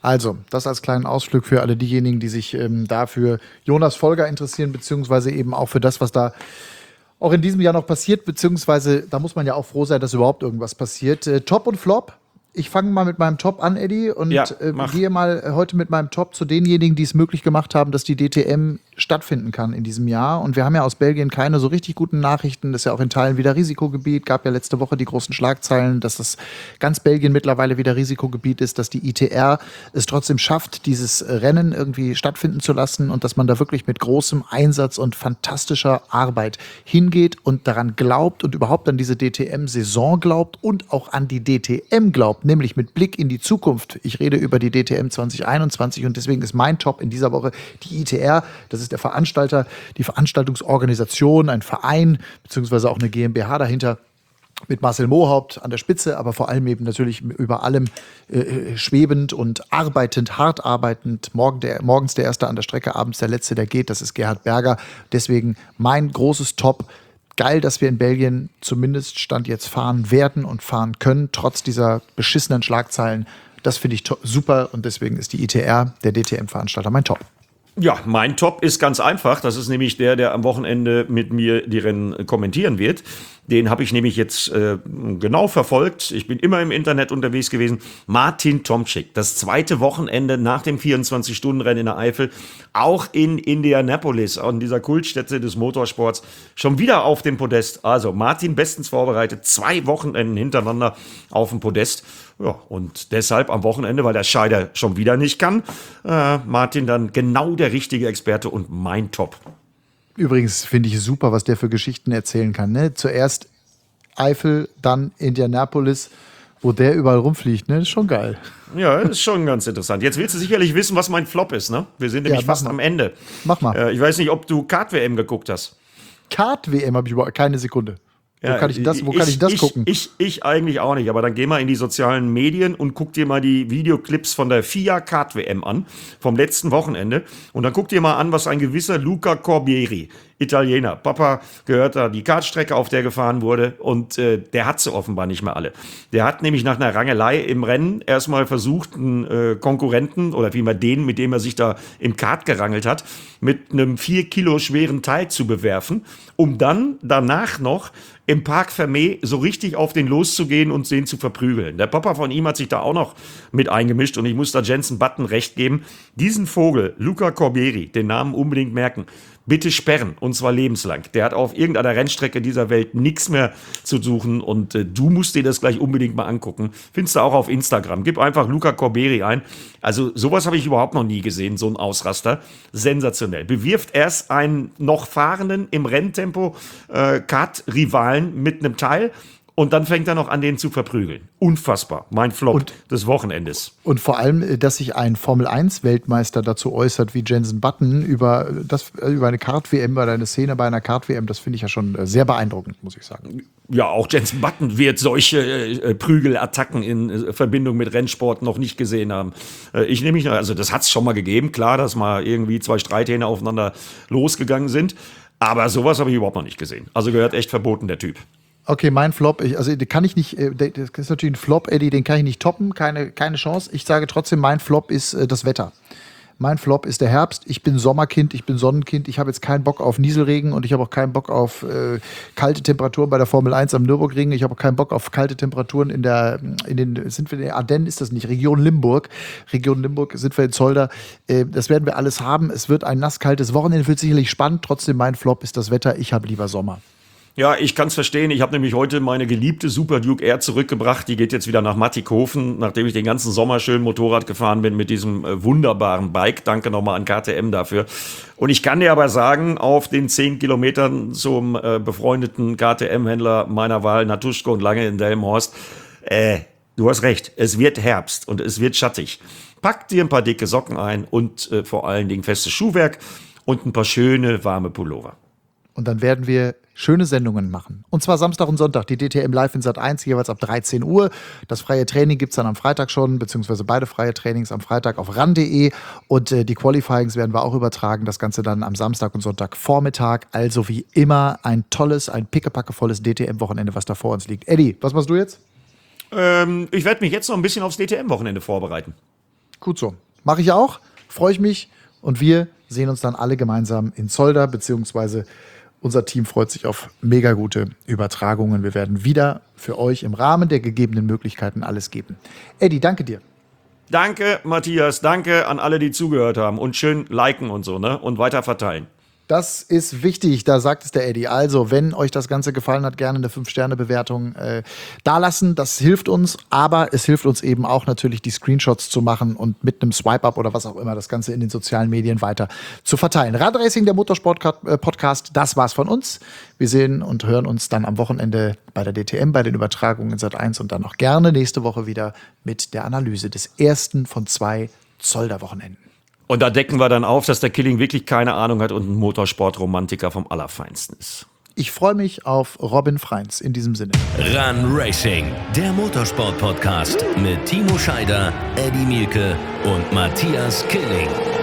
Also, das als kleinen Ausflug für alle diejenigen, die sich ähm, da für Jonas Folger interessieren, beziehungsweise eben auch für das, was da auch in diesem Jahr noch passiert, beziehungsweise da muss man ja auch froh sein, dass überhaupt irgendwas passiert. Äh, Top und Flop. Ich fange mal mit meinem Top an, Eddie, und Ja, äh, mach. gehe mal heute mit meinem Top zu denjenigen, die es möglich gemacht haben, dass die D T M stattfinden kann in diesem Jahr. Und wir haben ja aus Belgien keine so richtig guten Nachrichten. Das ist ja auch in Teilen wieder Risikogebiet. Gab ja letzte Woche die großen Schlagzeilen, dass das ganz Belgien mittlerweile wieder Risikogebiet ist, dass die I T R es trotzdem schafft, dieses Rennen irgendwie stattfinden zu lassen und dass man da wirklich mit großem Einsatz und fantastischer Arbeit hingeht und daran glaubt und überhaupt an diese D T M-Saison glaubt und auch an die D T M glaubt, nämlich mit Blick in die Zukunft. Ich rede über die D T M zwanzig einundzwanzig und deswegen ist mein Top in dieser Woche die I T R. Das ist der Veranstalter, die Veranstaltungsorganisation, ein Verein, beziehungsweise auch eine GmbH dahinter, mit Marcel Mohaupt an der Spitze, aber vor allem eben natürlich über allem äh, schwebend und arbeitend, hart arbeitend. Morgen der, morgens der Erste an der Strecke, abends der Letzte, der geht. Das ist Gerhard Berger. Deswegen mein großes Top. Geil, dass wir in Belgien zumindest Stand jetzt fahren werden und fahren können, trotz dieser beschissenen Schlagzeilen. Das finde ich to- super und deswegen ist die I T R, der D T M-Veranstalter, mein Top. Ja, mein Top ist ganz einfach. Das ist nämlich der, der am Wochenende mit mir die Rennen kommentieren wird. Den habe ich nämlich jetzt äh, genau verfolgt. Ich bin immer im Internet unterwegs gewesen. Martin Tomczyk, das zweite Wochenende nach dem vierundzwanzig-Stunden-Rennen in der Eifel, auch in Indianapolis, an dieser Kultstätte des Motorsports, schon wieder auf dem Podest. Also Martin bestens vorbereitet, zwei Wochenenden hintereinander auf dem Podest. Ja, und deshalb am Wochenende, weil der Scheider schon wieder nicht kann, äh, Martin dann genau der richtige Experte und mein Top. Übrigens finde ich super, was der für Geschichten erzählen kann. Ne? Zuerst Eifel, dann Indianapolis, wo der überall rumfliegt. Ne? Das ist schon geil. Ja, das ist schon ganz interessant. Jetzt willst du sicherlich wissen, was mein Flop ist, ne? Wir sind nämlich Ja, mach fast mal. am Ende. Mach mal. Äh, ich weiß nicht, ob du Kart-W M geguckt hast. Kart-W M habe ich überhaupt keine Sekunde. Wo Ja, kann ich das, wo kann ich das ich, gucken? Ich, ich eigentlich auch nicht, aber dann geh mal in die sozialen Medien und guck dir mal die Videoclips von der F I A Kart-W M an, vom letzten Wochenende. Und dann guck dir mal an, was ein gewisser Luca Corbieri, Italiener, Papa gehört da die Kartstrecke, auf der gefahren wurde, und äh, der hat sie offenbar nicht mehr alle. Der hat nämlich nach einer Rangelei im Rennen erstmal versucht, einen äh, Konkurrenten, oder vielmehr den, mit dem er sich da im Kart gerangelt hat, mit einem vier Kilo schweren Teil zu bewerfen, um dann danach noch im Parc Fermé so richtig auf den loszugehen und den zu verprügeln. Der Papa von ihm hat sich da auch noch mit eingemischt und ich muss da Jensen Button recht geben. Diesen Vogel, Luca Corbieri, den Namen unbedingt merken, bitte sperren, und zwar lebenslang. Der hat auf irgendeiner Rennstrecke dieser Welt nichts mehr zu suchen und äh, du musst dir das gleich unbedingt mal angucken. Findest du auch auf Instagram. Gib einfach Luca Corbieri ein. Also sowas habe ich überhaupt noch nie gesehen, so ein Ausraster. Sensationell. Bewirft erst einen noch Fahrenden im Renntempo äh, Kart-Rivalen mit einem Teil und dann fängt er noch an, den zu verprügeln. Unfassbar. Mein Flop Und- des Wochenendes. Und vor allem, dass sich ein Formel eins Weltmeister dazu äußert wie Jensen Button über, das, über eine Kart-W M, über eine Szene bei einer Kart-W M, das finde ich ja schon äh, sehr beeindruckend, muss ich sagen. Ja, auch Jensen Button wird solche äh, Prügelattacken in äh, Verbindung mit Rennsport noch nicht gesehen haben. Äh, ich nehme mich, also das hat es schon mal gegeben, klar, dass mal irgendwie zwei Streithähne aufeinander losgegangen sind, aber sowas habe ich überhaupt noch nicht gesehen. Also gehört echt verboten, der Typ. Okay, mein Flop, ich, also den kann ich nicht, äh, das ist natürlich ein Flop, Eddie, den kann ich nicht toppen, keine, keine Chance. Ich sage trotzdem, mein Flop ist äh, das Wetter. Mein Flop ist der Herbst. Ich bin Sommerkind, ich bin Sonnenkind. Ich habe jetzt keinen Bock auf Nieselregen und ich habe auch keinen Bock auf äh, kalte Temperaturen bei der Formel eins am Nürburgring. Ich habe auch keinen Bock auf kalte Temperaturen in der, in den, sind wir in den Ardennen, ist das nicht, Region Limburg. Region Limburg sind wir in Zolder. Äh, das werden wir alles haben. Es wird ein nasskaltes Wochenende, wird sicherlich spannend. Trotzdem, mein Flop ist das Wetter. Ich habe lieber Sommer. Ja, ich kann es verstehen. Ich habe nämlich heute meine geliebte Super Duke Air zurückgebracht. Die geht jetzt wieder nach Mattighofen, nachdem ich den ganzen Sommer schön Motorrad gefahren bin mit diesem äh, wunderbaren Bike. Danke nochmal an K T M dafür. Und ich kann dir aber sagen, auf den zehn Kilometern zum äh, befreundeten K T M-Händler meiner Wahl, Natuschko und Lange in Delmenhorst, äh, du hast recht, es wird Herbst und es wird schattig. Pack dir ein paar dicke Socken ein und äh, vor allen Dingen festes Schuhwerk und ein paar schöne, warme Pullover. Und dann werden wir schöne Sendungen machen. Und zwar Samstag und Sonntag, die D T M live in Sat eins, jeweils ab dreizehn Uhr. Das freie Training gibt es dann am Freitag schon, beziehungsweise beide freie Trainings am Freitag auf ran punkt de. Und äh, die Qualifyings werden wir auch übertragen. Das Ganze dann am Samstag und Sonntag Vormittag. Also wie immer ein tolles, ein pickepackevolles D T M-Wochenende, was da vor uns liegt. Eddie, was machst du jetzt? Ähm, ich werde mich jetzt noch ein bisschen aufs D T M-Wochenende vorbereiten. Gut so. Mache ich auch. Freue ich mich. Und wir sehen uns dann alle gemeinsam in Zolder, beziehungsweise unser Team freut sich auf mega gute Übertragungen. Wir werden wieder für euch im Rahmen der gegebenen Möglichkeiten alles geben. Eddie, danke dir. Danke, Matthias. Danke an alle, die zugehört haben. Und schön liken und so, ne? Und weiter verteilen. Das ist wichtig, da sagt es der Eddie. Also, wenn euch das Ganze gefallen hat, gerne eine fünf Sterne Bewertung äh, dalassen. Das hilft uns, aber es hilft uns eben auch natürlich, die Screenshots zu machen und mit einem Swipe-Up oder was auch immer das Ganze in den sozialen Medien weiter zu verteilen. Radracing, der Motorsport-Podcast, das war's von uns. Wir sehen und hören uns dann am Wochenende bei der D T M, bei den Übertragungen in Sat eins und dann auch gerne nächste Woche wieder mit der Analyse des ersten von zwei Zolder-Wochenenden. Und da decken wir dann auf, dass der Killing wirklich keine Ahnung hat und ein Motorsportromantiker vom Allerfeinsten ist. Ich freue mich auf Robin Freins in diesem Sinne. Run Racing, der Motorsport-Podcast mit Timo Scheider, Eddie Mielke und Matthias Killing.